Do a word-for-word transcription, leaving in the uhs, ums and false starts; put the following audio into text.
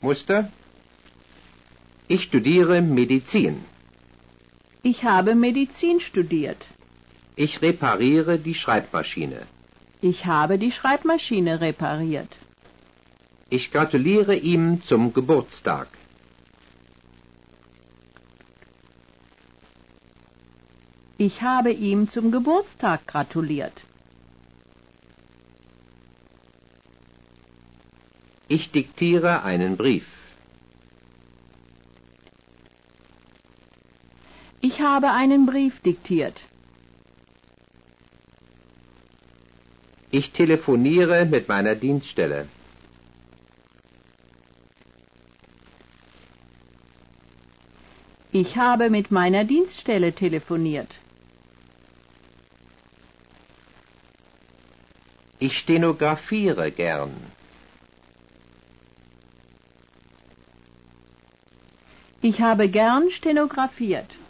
Muster. Ich studiere Medizin. Ich habe Medizin studiert. Ich repariere die Schreibmaschine. Ich habe die Schreibmaschine repariert. Ich gratuliere ihm zum Geburtstag. Ich habe ihm zum Geburtstag gratuliert. Ich diktiere einen Brief. Ich habe einen Brief diktiert. Ich telefoniere mit meiner Dienststelle. Ich habe mit meiner Dienststelle telefoniert. Ich stenografiere gern. Ich habe gern stenografiert.